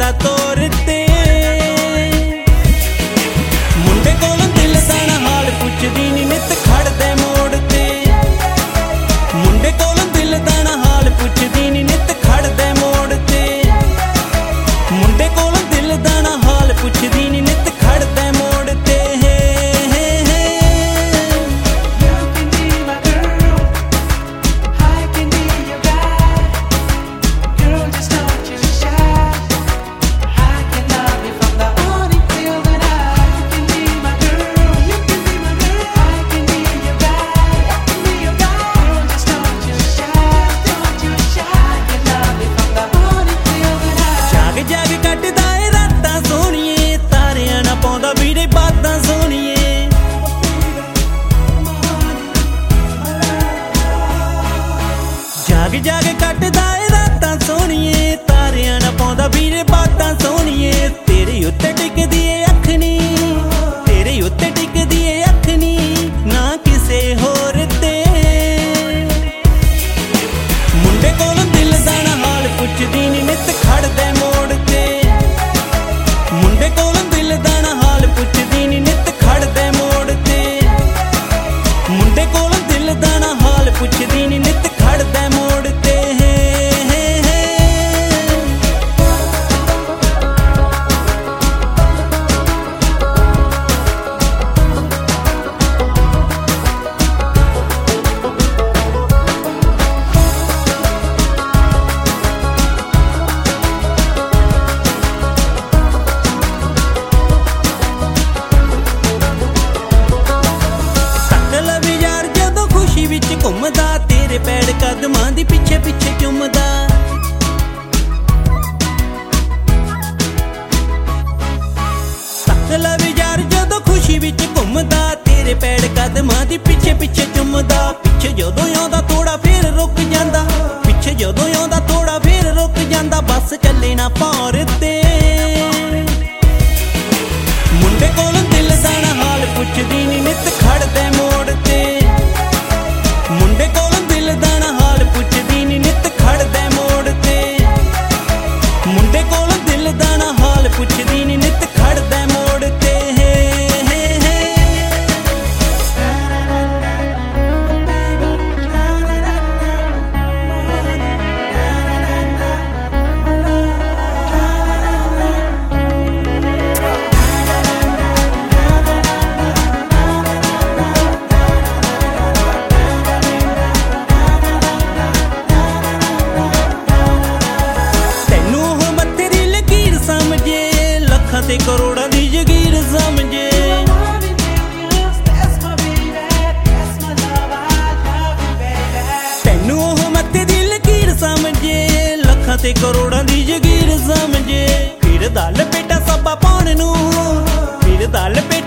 ਤੋਰ ਤੇ ਮੁੰਡੇ ਕੋਲੋਂ ਦਿਲ ਦਾ ਨਾ ਹਾਲ ਪੁੱਛਦੀ ਨੀ ਨਿੱਤ ਖੜਦੇ ਮੋੜ ਤੇ ਮੁੰਡੇ ਕੋਲੋਂ ਦਿਲ ਦਾ ਨਾ ਹਾਲ ਪੁੱਛਦੀ ਨੀ ਨਿੱਤ ਖੜਦੇ ਮੋੜ ਤੇ ਮੁੰਡੇ ਕੋਲੋਂ ਦਿਲ ਦਾ ਨਾ ਹਾਲ ਪੁੱਛਦੀ ਨੀ ਨਿੱਤ ਖੜਦੇ ਮੋੜ ਤੇ जाग कटदा ए रातां सोहणीए तारियां ना पाउंदा वीरे बातां सोहणीए तेरे उत्ते टिकदी ए अख नी तेरे उत्ते टिकदी ए अख नी ना किसे होर ते मुंडे कोलों दिल दा ना हाल पुछदी नी नित खड़दे मोड़ ते मुंडे कोलों दिल दा ना हाल पुछदी नी नित खड़दे मोड़ ते मुंडे कोलों दिल दा ना हाल पुछदी नी नित खड़दे मोड़ ते घूमदा तेरे पैर कदमां दी पिछे पिछे चुमदा तक ला वी यार जदों खुशी विच घूमदा तेरे पैर कदमां दी पिछे पिछे चुमदा पिछे जदों आउंदा थोड़ा फिर रुक जांदा पिछे जदों आउंदा थोड़ा फिर रुक जांदा बस चले ना पार ते मुंडे कोलों दिल दा ना हाल पुछदी नी नित खड़दे मोड़ ते मुंडे कोलों दिल दा ना हाल पुछदी नी नित खड़दे मोड़ ते मुंडे कोलों दिल दा ना हाल पुछदी नी नित खड़दे मोड़ ते ते करोड़ां दी जगीर समझे तैनू ओह मत्थे दी लकीर समझे लखां ते करोड़ां दी जगीर समझे फिर दल बेटा सब्बा पाउण नू फिर दल